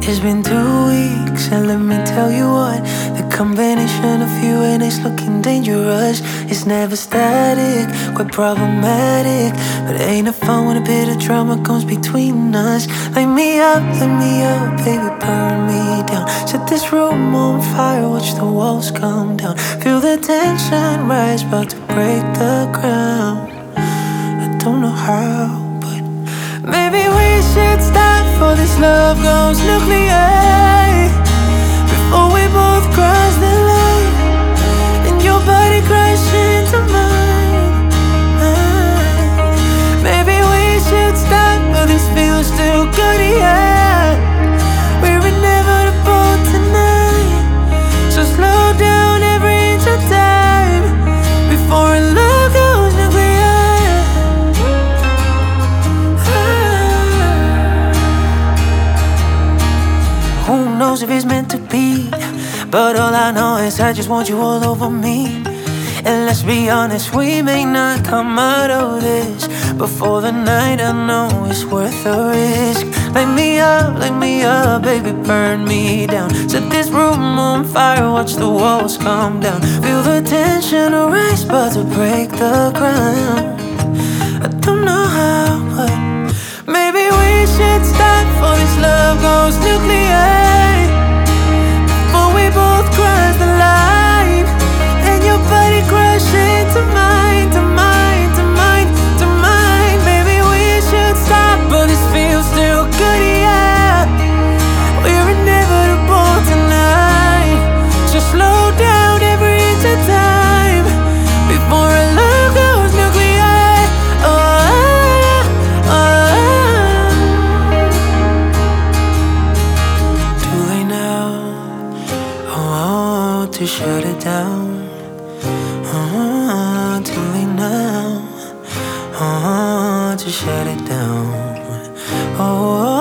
It's been 2 weeks, and let me tell you what, the combination of you and it's looking dangerous. It's never static, quite problematic, but ain't it fun when a bit of drama comes between us? Light me up, baby, burn me down. Set this room on fire, watch the walls come down. Feel the tension rise, about to break the ground. I don't know how, but maybe we should stop before this love goes nuclear, before we both cross the line and your body crash into mine. Maybe we should stop, but this feels too good, yeah. We're inevitable tonight, so slow down every inch of time before our love goes nuclear. Who knows if it's meant to be, but all I know is I just want you all over me. And let's be honest, we may not come out of this before the night, I know it's worth the risk. Light me up, baby, burn me down. Set this room on fire, watch the walls come down. Feel the tension rise, about to break the ground. I don't know how, but maybe we should stop before this love goes nuclear, before we both cross the line and your body crash into mine, to mine, to mine, to mine. Maybe we should stop, but this feels too good, yeah. We're inevitable tonight, so slow down every inch of time before our love goes nuclear. Too late now, to shut it down. Too late now, to shut it down. Oh.